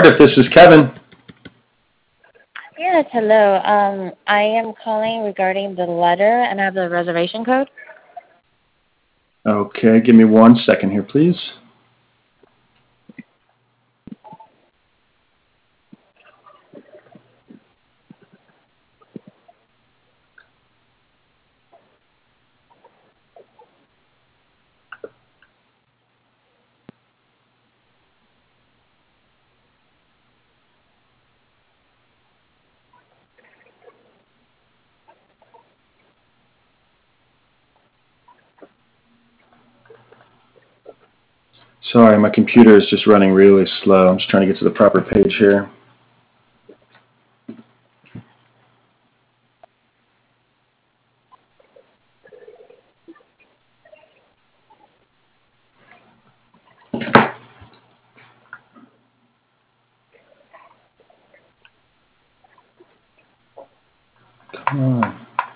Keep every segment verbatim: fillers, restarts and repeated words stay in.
Cardiff. This is Kevin. Yes, hello. Um, I am calling regarding the letter, and I have the reservation code. Okay, give me one second here, please. Sorry, my computer is just running really slow. I'm just trying to get to the proper page here. Come on.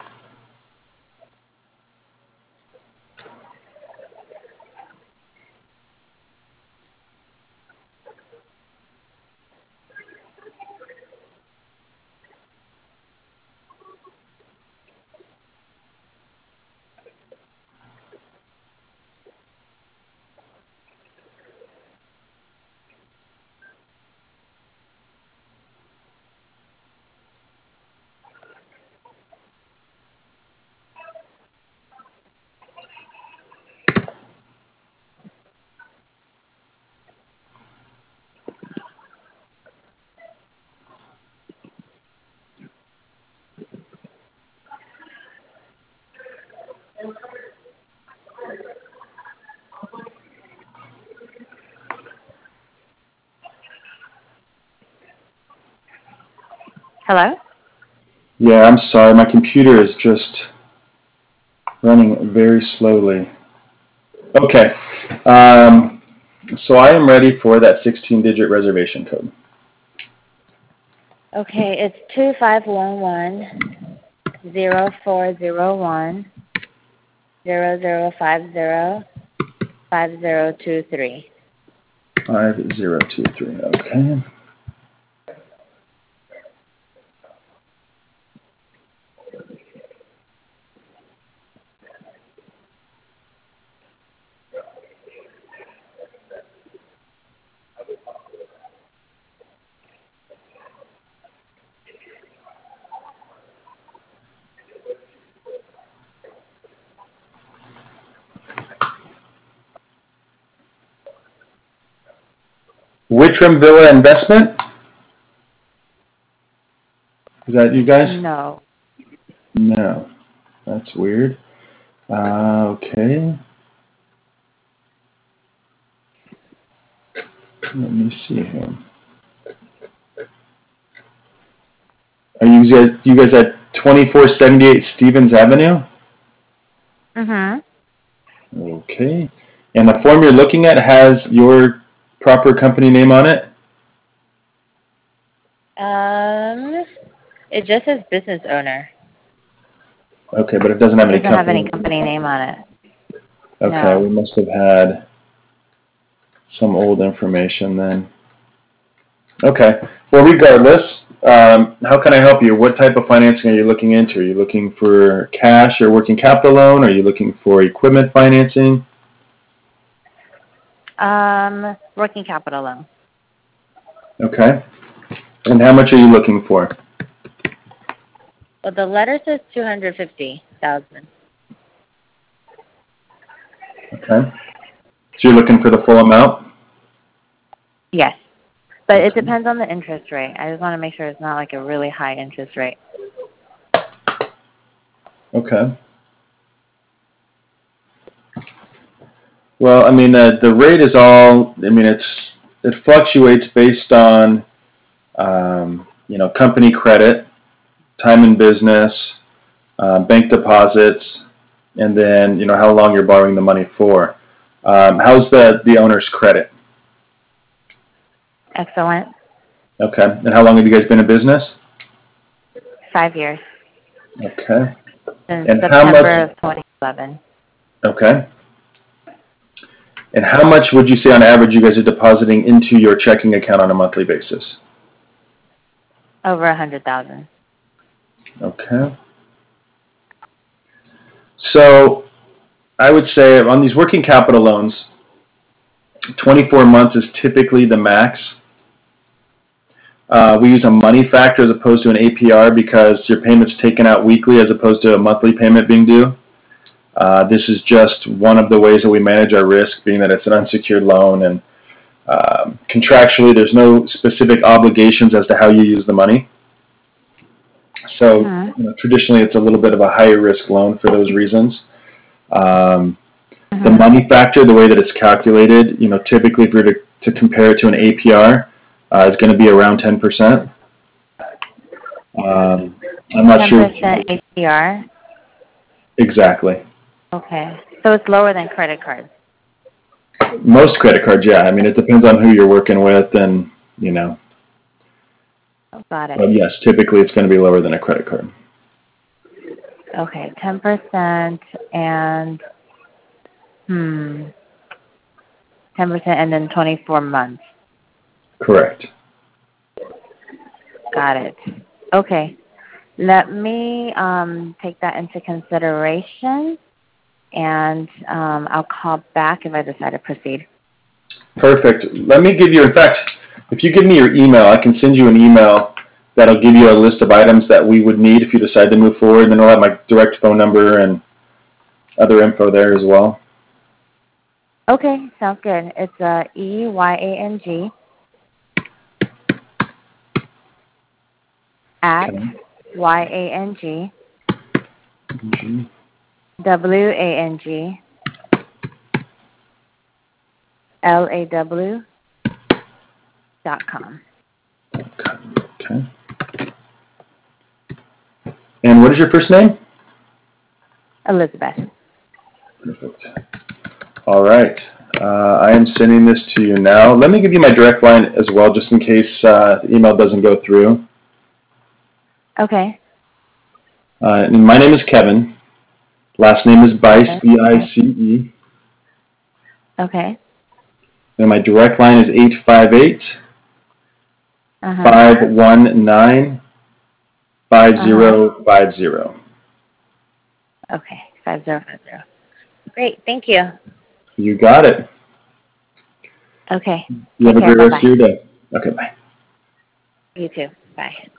Hello? Yeah, I'm sorry. My computer is just running very slowly. Okay. Um, so I am ready for that sixteen-digit reservation code. Okay, it's two five one one zero four zero one zero zero five zero five zero two three. five zero two three. Okay. Whitram Villa Investment? Is that you guys? No. No. That's weird. Uh, okay. Let me see here. Are you guys, you guys at twenty-four seventy-eight Stevens Avenue? Mm-hmm. Okay. And the form you're looking at has your proper company name on it? Um, it just says business owner. Okay, but it doesn't have It any doesn't have company. any company name on it. Okay, we No. must have had some old information then. Okay. Well, regardless, um, how can I help you? What type of financing are you looking into? Are you looking for cash or working capital loan? Are you looking for equipment financing? Um, working capital loan. Okay. And how much are you looking for? Well, the letter says two hundred fifty thousand. Okay. So you're looking for the full amount? Yes. But it Okay. depends on the interest rate. I just want to make sure it's not like a really high interest rate. Okay. Well, I mean, the the rate is all. I mean, it's it fluctuates based on, um, you know, company credit, time in business, uh, bank deposits, and then you know how long you're borrowing the money for. Um, how's the the owner's credit? Excellent. Okay. And how long have you guys been in business? Five years. Okay. Since And how much? September of twenty eleven. Okay. And how much would you say on average you guys are depositing into your checking account on a monthly basis? Over a hundred thousand. Okay. So I would say on these working capital loans, twenty-four months is typically the max. Uh, we use a money factor as opposed to an A P R because your payment's taken out weekly as opposed to a monthly payment being due. Uh, this is just one of the ways that we manage our risk, being that it's an unsecured loan, and um, contractually there's no specific obligations as to how you use the money. So Mm-hmm. you know, traditionally it's a little bit of a higher risk loan for those reasons. Um, Mm-hmm. The money factor, the way that it's calculated, you know, typically if we were to, to compare it to an A P R, uh, is going to be around ten percent. Um, I'm not sure. ten percent A P R? Exactly. Okay. So it's lower than credit cards. Most credit cards, yeah. I mean, it depends on who you're working with and, you know. Oh, got it. But yes, typically it's going to be lower than a credit card. Okay, ten percent and, hmm, ten percent and then twenty-four months. Correct. Got it. Okay. Let me um, take that into consideration, and um, I'll call back if I decide to proceed. Perfect. Let me give you, in fact, if you give me your email, I can send you an email that'll give you a list of items that we would need if you decide to move forward. Then I'll have my direct phone number and other info there as well. Okay, sounds good. It's uh, E Y A N G at Okay. Y A N G Mm-hmm. W A N G L A W dot com. Okay. And what is your first name? Elizabeth. Perfect. All right. Uh, I am sending this to you now. Let me give you my direct line as well, just in case uh, the email doesn't go through. Okay. Uh, and my name is Kevin. Last name is Bice, B I C E. Okay. And my direct line is eight five eight, five one nine, five zero five zero. Okay, five zero five zero. Great, thank you. You got it. Okay. You have Take a care. great rest Bye-bye. of your day. Okay, bye. You too. Bye.